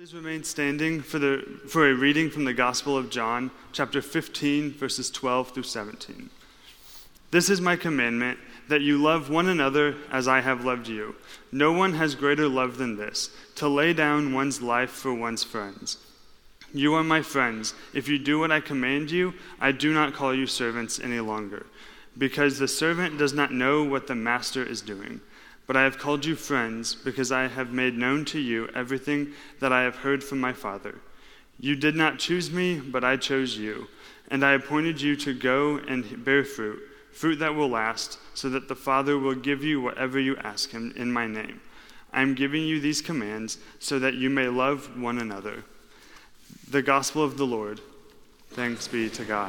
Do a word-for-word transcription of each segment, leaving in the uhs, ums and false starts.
Please remain standing for the for a reading from the Gospel of John, chapter fifteen, verses twelve through seventeen. This is my commandment, that you love one another as I have loved you. No one has greater love than this, to lay down one's life for one's friends. You are my friends. If you do what I command you, I do not call you servants any longer, because the servant does not know what the master is doing. But I have called you friends, because I have made known to you everything that I have heard from my Father. You did not choose me, but I chose you, and I appointed you to go and bear fruit, fruit that will last, so that the Father will give you whatever you ask him in my name. I am giving you these commands so that you may love one another. The Gospel of the Lord. Thanks be to God.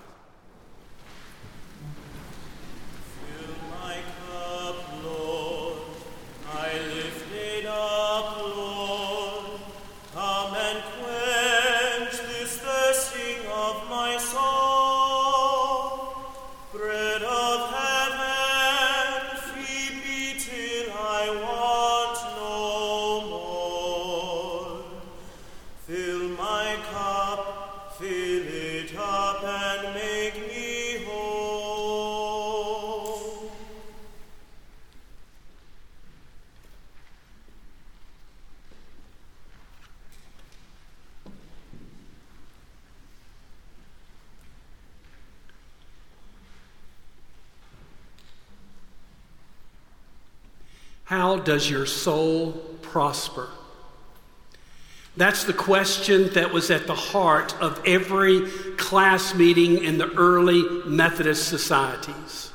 How does your soul prosper? That's the question that was at the heart of every class meeting in the early Methodist societies.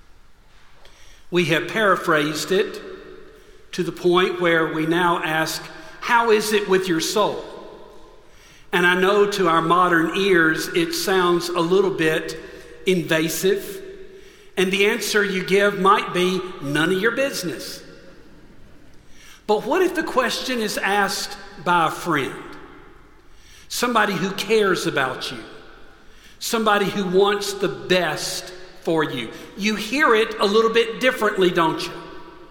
We have paraphrased it to the point where we now ask, how is it with your soul? And I know to our modern ears it sounds a little bit invasive, and the answer you give might be none of your business. But what if the question is asked by a friend? Somebody who cares about you. Somebody who wants the best for you. You hear it a little bit differently, don't you?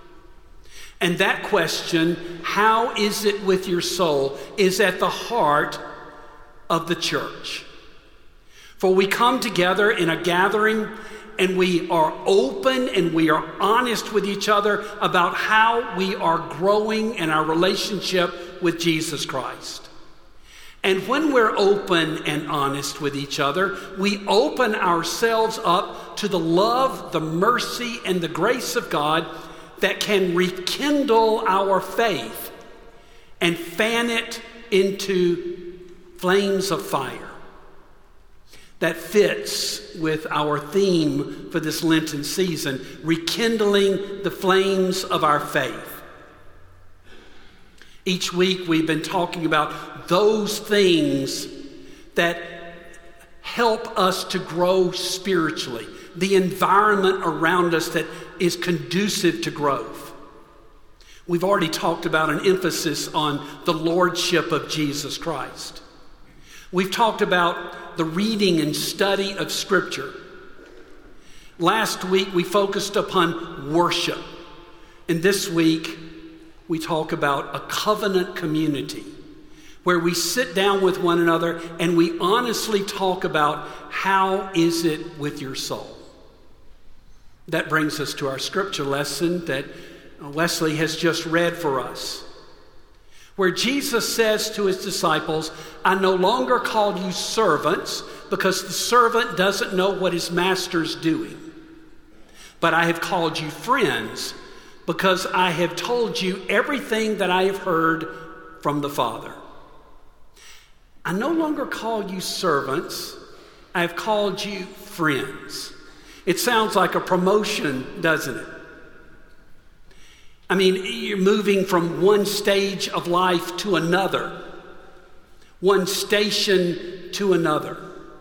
And that question, how is it with your soul, is at the heart of the church. For we come together in a gathering and we are open and we are honest with each other about how we are growing in our relationship with Jesus Christ. And when we're open and honest with each other, we open ourselves up to the love, the mercy, and the grace of God that can rekindle our faith and fan it into flames of fire. That fits with our theme for this Lenten season, rekindling the flames of our faith. Each week we've been talking about those things that help us to grow spiritually, the environment around us that is conducive to growth. We've already talked about an emphasis on the lordship of Jesus Christ. We've talked about the reading and study of Scripture. Last week we focused upon worship. And this week we talk about a covenant community where we sit down with one another and we honestly talk about how is it with your soul. That brings us to our scripture lesson that Wesley has just read for us, where Jesus says to his disciples, I no longer call you servants because the servant doesn't know what his master's doing. But I have called you friends because I have told you everything that I have heard from the Father. I no longer call you servants. I have called you friends. It sounds like a promotion, doesn't it? I mean, you're moving from one stage of life to another, one station to another.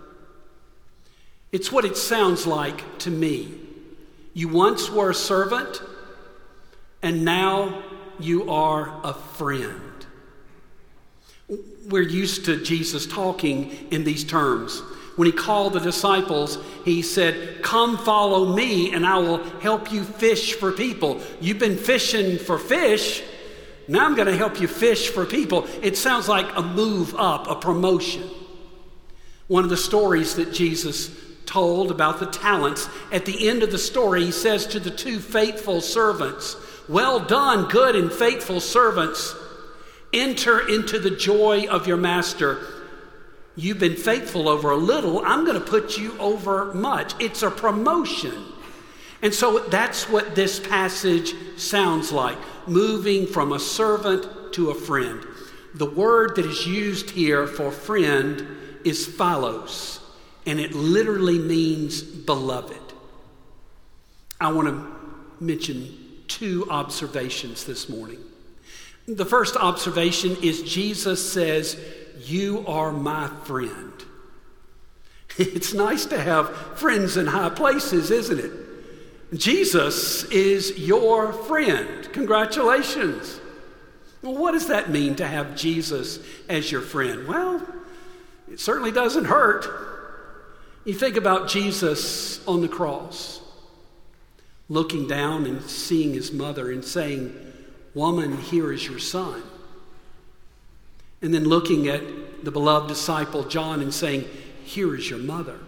It's what it sounds like to me. You once were a servant, and now you are a friend. We're used to Jesus talking in these terms. When he called the disciples, he said, come follow me and I will help you fish for people. You've been fishing for fish. Now I'm going to help you fish for people. It sounds like a move up, a promotion. One of the stories that Jesus told about the talents, at the end of the story, he says to the two faithful servants, "Well done, good and faithful servants. Enter into the joy of your master. You've been faithful over a little. I'm going to put you over much." It's a promotion. And so that's what this passage sounds like, moving from a servant to a friend. The word that is used here for friend is philos, and it literally means beloved. I want to mention two observations this morning. The first observation is Jesus says, "You are my friend." It's nice to have friends in high places, isn't it? Jesus is your friend. Congratulations. Well, what does that mean to have Jesus as your friend? Well, it certainly doesn't hurt. You think about Jesus on the cross, looking down and seeing his mother and saying, "Woman, here is your son." And then looking at the beloved disciple John and saying, "Here is your mother."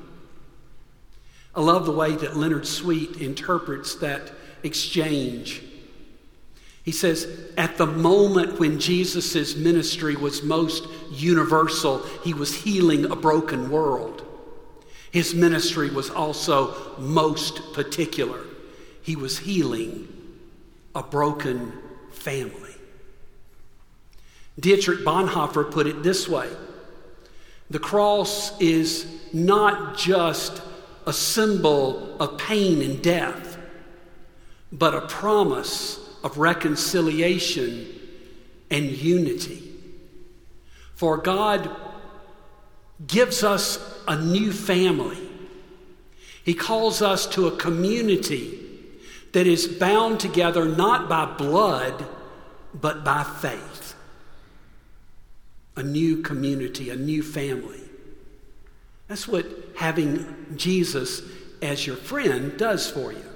I love the way that Leonard Sweet interprets that exchange. He says, at the moment when Jesus' ministry was most universal, he was healing a broken world. His ministry was also most particular. He was healing a broken family. Dietrich Bonhoeffer put it this way: the cross is not just a symbol of pain and death, but a promise of reconciliation and unity. For God gives us a new family. He calls us to a community that is bound together not by blood, but by faith. A new community, a new family. That's what having Jesus as your friend does for you.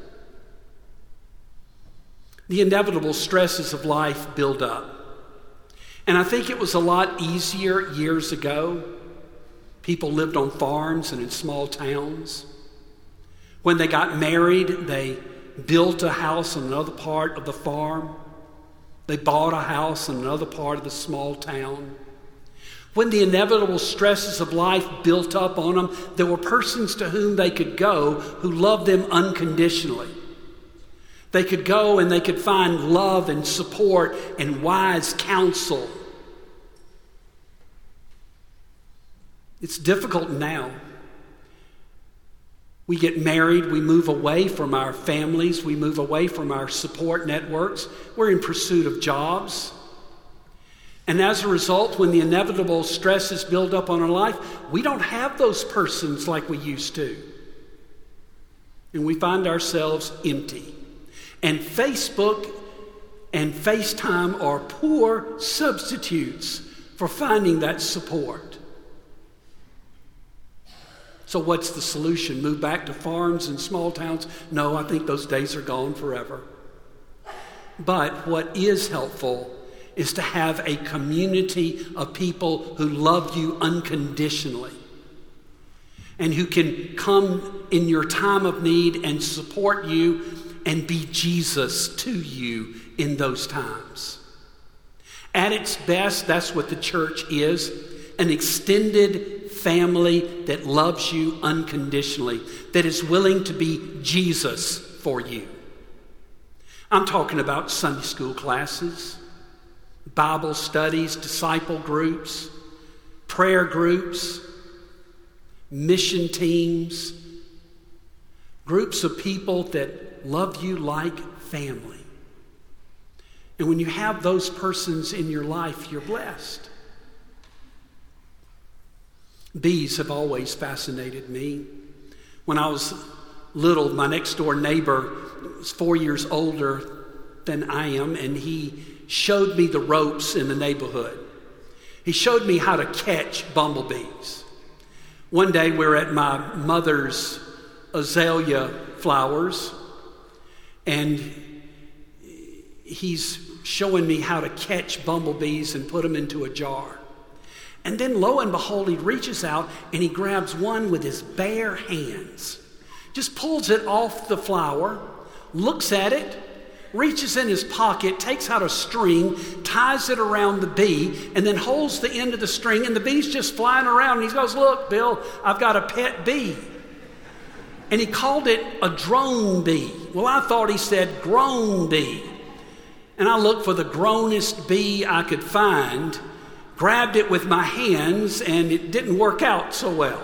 The inevitable stresses of life build up. And I think it was a lot easier years ago. People lived on farms and in small towns. When they got married, they built a house on another part of the farm. They bought a house in another part of the small town. When the inevitable stresses of life built up on them, there were persons to whom they could go who loved them unconditionally. They could go and they could find love and support and wise counsel. It's difficult now. We get married, we move away from our families, we move away from our support networks. We're in pursuit of jobs. And as a result, when the inevitable stresses build up on our life, we don't have those persons like we used to. And we find ourselves empty. And Facebook and FaceTime are poor substitutes for finding that support. So what's the solution? Move back to farms and small towns? No, I think those days are gone forever. But what is helpful is to have a community of people who love you unconditionally and who can come in your time of need and support you and be Jesus to you in those times. At its best, that's what the church is, an extended family that loves you unconditionally, that is willing to be Jesus for you. I'm talking about Sunday school classes, Bible studies, disciple groups, prayer groups, mission teams, groups of people that love you like family. And when you have those persons in your life, you're blessed. Bees have always fascinated me. When I was little, my next door neighbor was four years older than I am, and he showed me the ropes in the neighborhood. He showed me how to catch bumblebees. One day we were at my mother's azalea flowers, and he's showing me how to catch bumblebees and put them into a jar. And then lo and behold, he reaches out and he grabs one with his bare hands, just pulls it off the flower, looks at it, reaches in his pocket, takes out a string, ties it around the bee, and then holds the end of the string, and the bee's just flying around. And he goes, "Look, Bill, I've got a pet bee." And he called it a drone bee. Well, I thought he said grown bee. And I looked for the grownest bee I could find, grabbed it with my hands, and it didn't work out so well.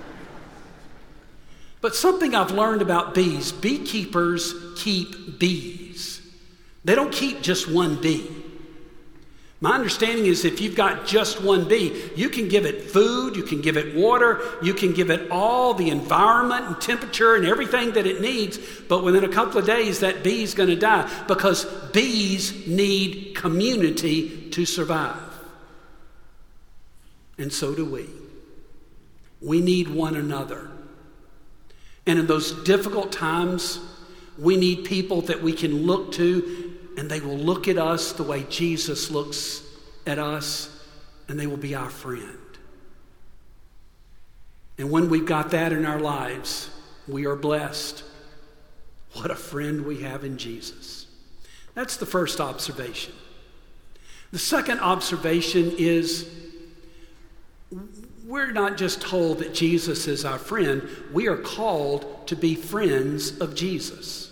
But something I've learned about bees, beekeepers keep bees. They don't keep just one bee. My understanding is if you've got just one bee, you can give it food, you can give it water, you can give it all the environment and temperature and everything that it needs, but within a couple of days that bee's going to die because bees need community to survive. And so do we. We need one another. And in those difficult times, we need people that we can look to, and they will look at us the way Jesus looks at us, and they will be our friend. And when we've got that in our lives, we are blessed. What a friend we have in Jesus. That's the first observation. The second observation is we're not just told that Jesus is our friend, we are called to be friends of Jesus.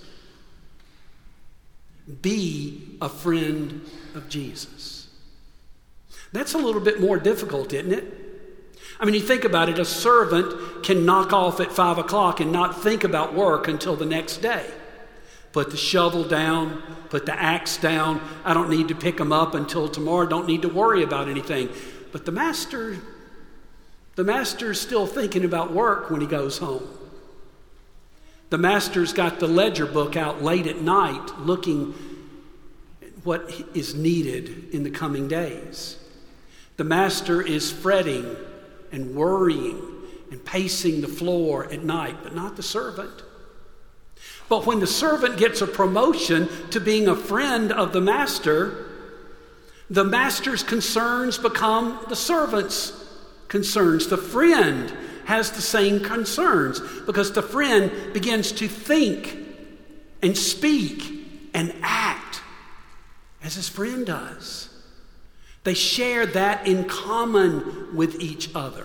Be a friend of Jesus. That's a little bit more difficult, isn't it? I mean, you think about it, a servant can knock off at five o'clock and not think about work until the next day. Put the shovel down, put the axe down. I don't need to pick them up until tomorrow. Don't need to worry about anything. But the master, the master's still thinking about work when he goes home. The master's got the ledger book out late at night looking at what is needed in the coming days. The master is fretting and worrying and pacing the floor at night, but not the servant. But when the servant gets a promotion to being a friend of the master, the master's concerns become the servant's concerns. The friend has the same concerns because the friend begins to think and speak and act as his friend does. They share that in common with each other.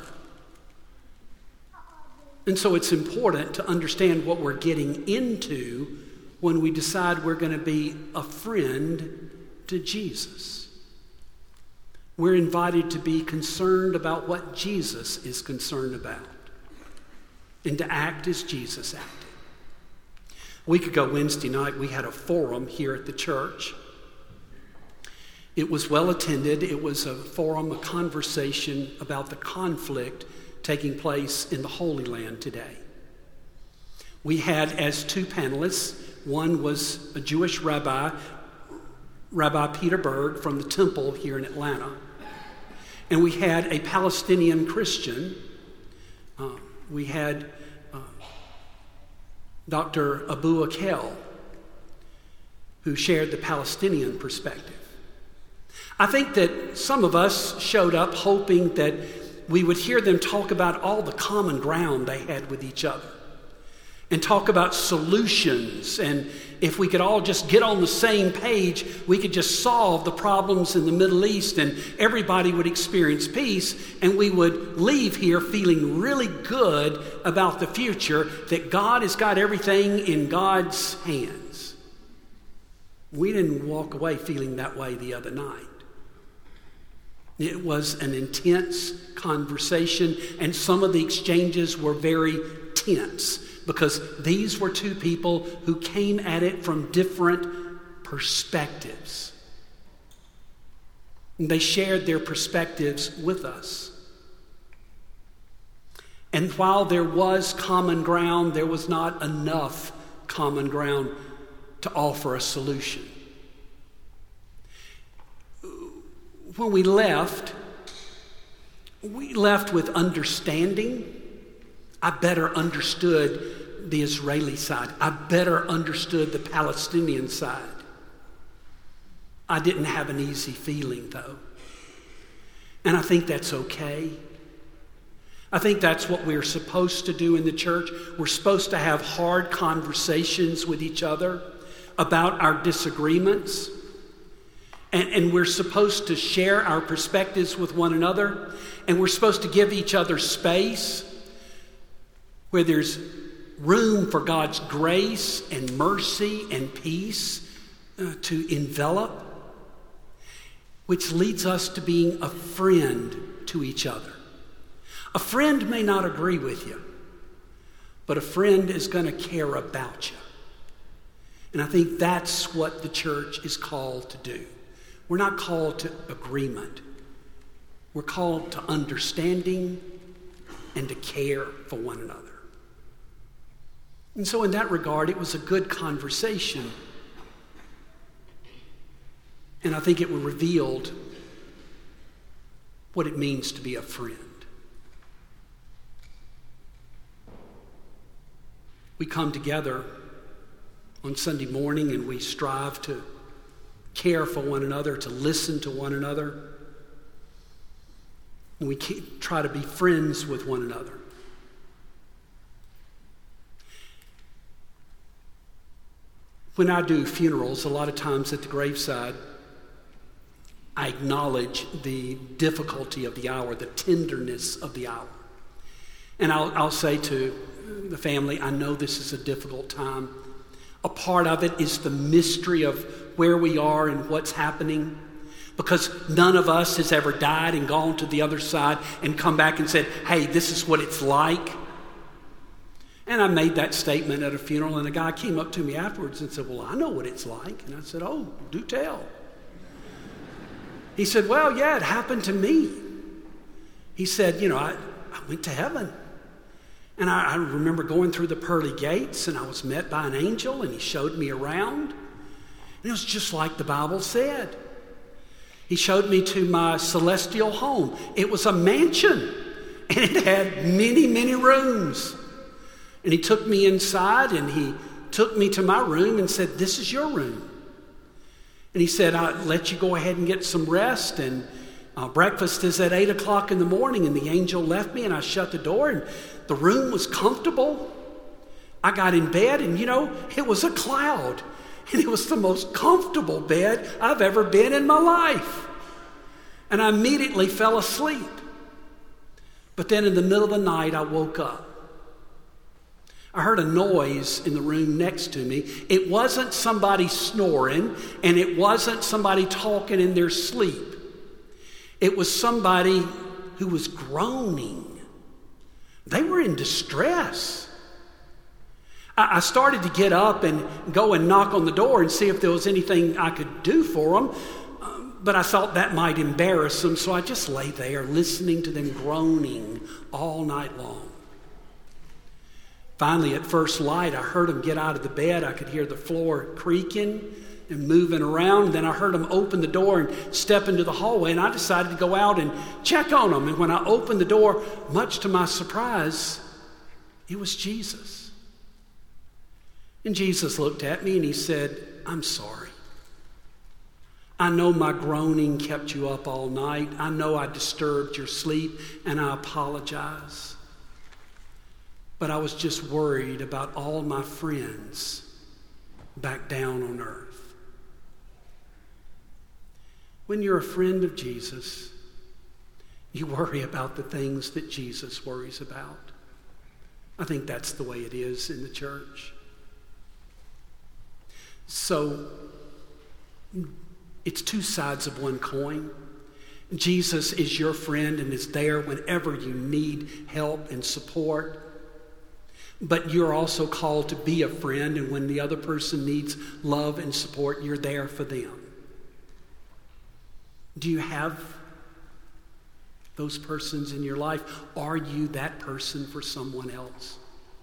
And so it's important to understand what we're getting into when we decide we're going to be a friend to Jesus. We're invited to be concerned about what Jesus is concerned about and to act as Jesus acted. A week ago, Wednesday night, we had a forum here at the church. It was well attended. It was a forum, a conversation about the conflict taking place in the Holy Land today. We had as two panelists, one was a Jewish rabbi, Rabbi Peter Berg from the temple here in Atlanta. And we had a Palestinian Christian. Uh, we had uh, Doctor Abu Akel, who shared the Palestinian perspective. I think that some of us showed up hoping that we would hear them talk about all the common ground they had with each other and talk about solutions. And if we could all just get on the same page, we could just solve the problems in the Middle East and everybody would experience peace and we would leave here feeling really good about the future, that God has got everything in God's hands. We didn't walk away feeling that way the other night. It was an intense conversation, and some of the exchanges were very tense because these were two people who came at it from different perspectives. And they shared their perspectives with us. And while there was common ground, there was not enough common ground to offer a solution. When we left, we left with understanding. I better understood the Israeli side. I better understood the Palestinian side. I didn't have an easy feeling, though. And I think that's okay. I think that's what we're supposed to do in the church. We're supposed to have hard conversations with each other about our disagreements. And, and we're supposed to share our perspectives with one another. And we're supposed to give each other space where there's room for God's grace and mercy and peace uh, to envelop, which leads us to being a friend to each other. A friend may not agree with you, but a friend is going to care about you. And I think that's what the church is called to do. We're not called to agreement. We're called to understanding and to care for one another. And so in that regard, it was a good conversation. And I think it revealed what it means to be a friend. We come together on Sunday morning and we strive to care for one another, to listen to one another. And we try to be friends with one another. When I do funerals, a lot of times at the graveside, I acknowledge the difficulty of the hour, the tenderness of the hour. And I'll, I'll say to the family, I know this is a difficult time. A part of it is the mystery of where we are and what's happening, because none of us has ever died and gone to the other side and come back and said, hey, this is what it's like. And I made that statement at a funeral, and a guy came up to me afterwards and said, well, I know what it's like. And I said, oh, do tell. He said, well, yeah, it happened to me. He said, you know, I, I went to heaven. And I, I remember going through the pearly gates, and I was met by an angel, and he showed me around. And it was just like the Bible said. He showed me to my celestial home. It was a mansion, and it had many, many rooms. And he took me inside, and he took me to my room and said, this is your room. And he said, I'll let you go ahead and get some rest. And uh, breakfast is at eight o'clock in the morning. And the angel left me, and I shut the door, and the room was comfortable. I got in bed, and you know, it was a cloud. And it was the most comfortable bed I've ever been in my life. And I immediately fell asleep. But then in the middle of the night, I woke up. I heard a noise in the room next to me. It wasn't somebody snoring, and it wasn't somebody talking in their sleep. It was somebody who was groaning. They were in distress. I started to get up and go and knock on the door and see if there was anything I could do for them. Um, but I thought that might embarrass them, so I just lay there listening to them groaning all night long. Finally, at first light, I heard them get out of the bed. I could hear the floor creaking and moving around. Then I heard them open the door and step into the hallway, and I decided to go out and check on them. And when I opened the door, much to my surprise, it was Jesus. And Jesus looked at me and he said, I'm sorry. I know my groaning kept you up all night. I know I disturbed your sleep, and I apologize. But I was just worried about all my friends back down on earth. When you're a friend of Jesus, you worry about the things that Jesus worries about. I think that's the way it is in the church. So, it's two sides of one coin. Jesus is your friend and is there whenever you need help and support. But you're also called to be a friend, and when the other person needs love and support, you're there for them. Do you have those persons in your life? Are you that person for someone else?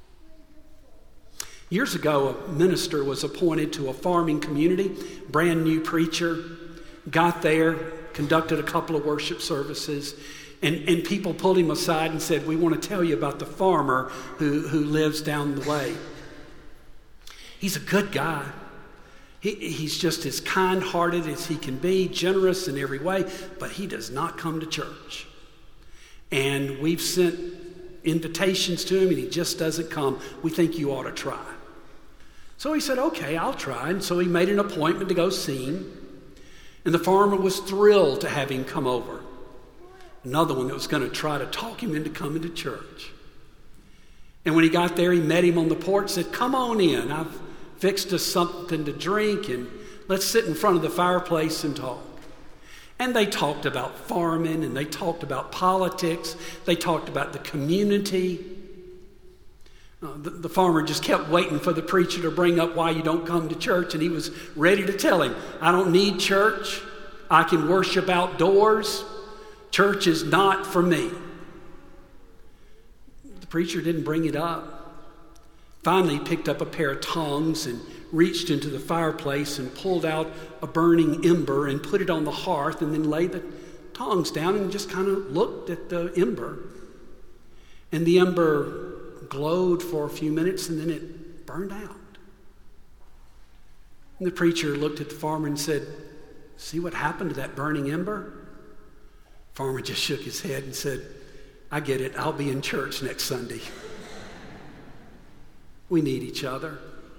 Years ago, a minister was appointed to a farming community, brand new preacher, got there, conducted a couple of worship services, and, and people pulled him aside and said, we want to tell you about the farmer who, who lives down the way. He's a good guy. He, he's just as kind-hearted as he can be, generous in every way, but he does not come to church. And we've sent invitations to him, and he just doesn't come. We think you ought to try. So he said, okay, I'll try. And so he made an appointment to go see him. And the farmer was thrilled to have him come over. Another one that was going to try to talk him into coming to church. And when he got there, he met him on the porch, said, come on in. I've fixed us something to drink, and let's sit in front of the fireplace and talk. And they talked about farming, and they talked about politics. They talked about the community. Uh, the, the farmer just kept waiting for the preacher to bring up why you don't come to church, and he was ready to tell him, I don't need church. I can worship outdoors. Church is not for me. The preacher didn't bring it up. Finally, he picked up a pair of tongs and reached into the fireplace and pulled out a burning ember and put it on the hearth, and then laid the tongs down and just kind of looked at the ember. And the ember glowed for a few minutes, and then it burned out. And the preacher looked at the farmer and said, see what happened to that burning ember? The farmer just shook his head and said, I get it. I'll be in church next Sunday. We need each other.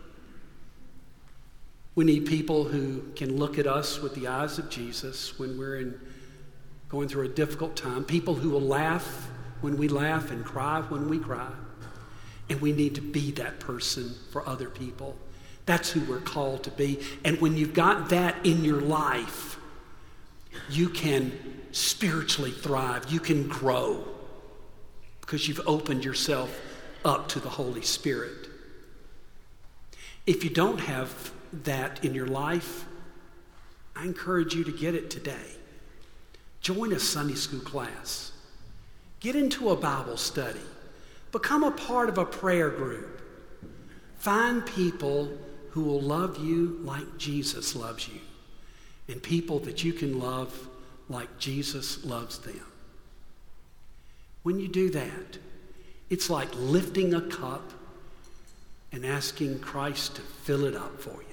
We need people who can look at us with the eyes of Jesus when we're in, going through a difficult time. People who will laugh when we laugh and cry when we cry. And we need to be that person for other people. That's who we're called to be. And when you've got that in your life, you can spiritually thrive. You can grow because you've opened yourself up to the Holy Spirit. If you don't have that in your life, I encourage you to get it today. Join a Sunday school class. Get into a Bible study. Become a part of a prayer group. Find people who will love you like Jesus loves you, and people that you can love like Jesus loves them. When you do that, it's like lifting a cup and asking Christ to fill it up for you.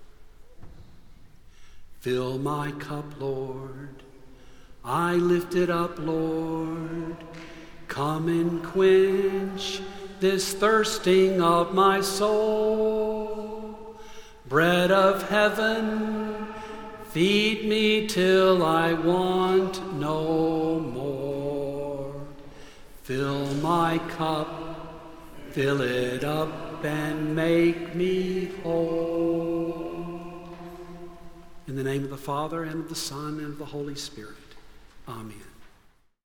Fill my cup, Lord. I lift it up, Lord. Come and quench this thirsting of my soul. Bread of heaven, feed me till I want no more. Fill my cup, fill it up, and make me whole. In the name of the Father, and of the Son, and of the Holy Spirit. Amen.